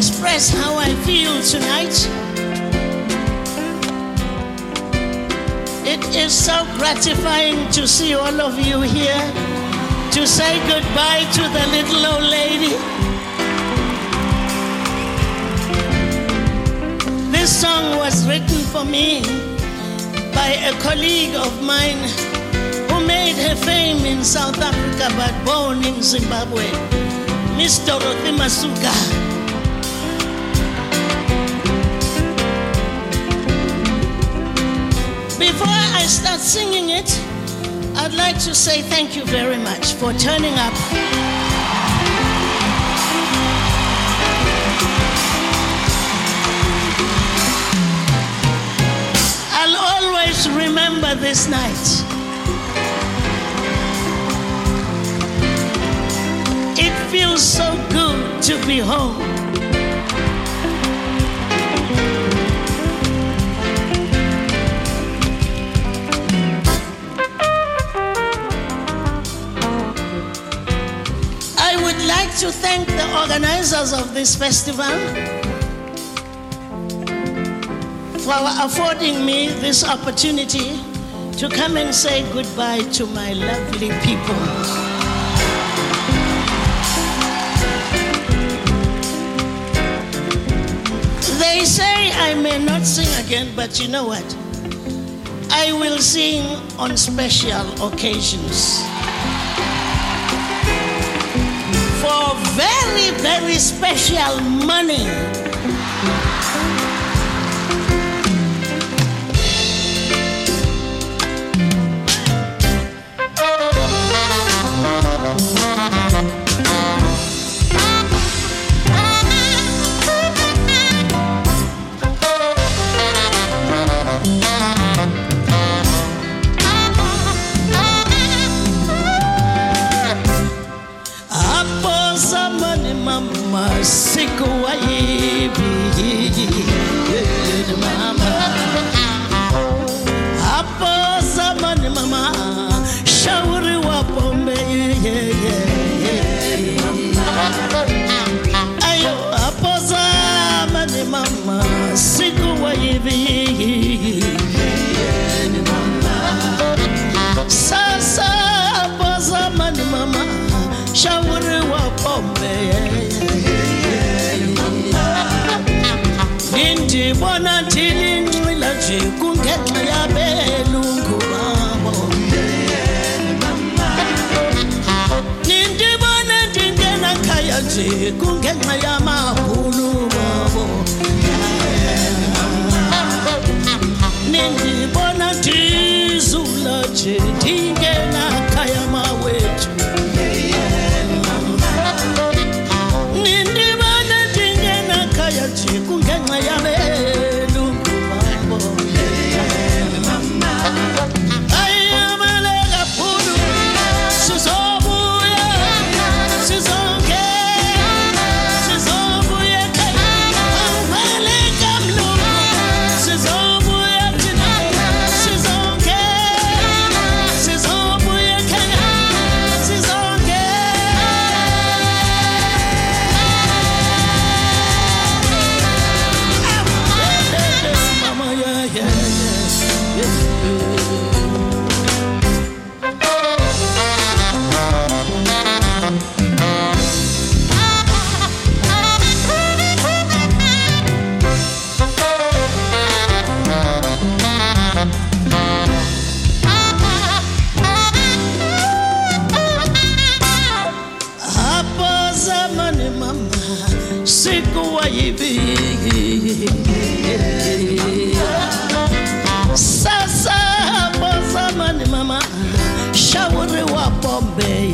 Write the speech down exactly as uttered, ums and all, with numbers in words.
express how I feel tonight. It is so gratifying to see all of you here, to say goodbye to the little old lady. This song was written for me by a colleague of mine who made her fame in South Africa but born in Zimbabwe, Miss Dorothy Masuka. Before I start singing it, I'd like to say thank you very much for turning up. I'll always remember this night. It feels so good to be home. I would like to thank the organizers of this festival for affording me this opportunity to come and say goodbye to my lovely people. They say I may not sing again, but you know what? I will sing on special occasions. For very, very special money. Siku wa hivi mama, hapo zamani mama, shauri wa pombe ayo, hapo zamani mama, siku wa hivi sasa, hapo zamani mama, shauri wa pombe. Nindi bona tili nwila jiku ngenxa ya belungu babo. Nindi bona tingena kaya jiku ngenxa ya mahulu babo. Nindi bona tizula tingena kaya mawetu. Nindi bona tingena kaya jiku ngenxa ya belungu babo. Ayabalega pulu sizobuya sizonke sizobuya kaya ayabalega mlungu sizobuya tina sizonke sizobuya kaya sizonke. Mama, yeah, yeah, yeah, yeah. Hapo zamani mama, siku wa hivi sasa, hapo zamani mama, shauri wa pombe.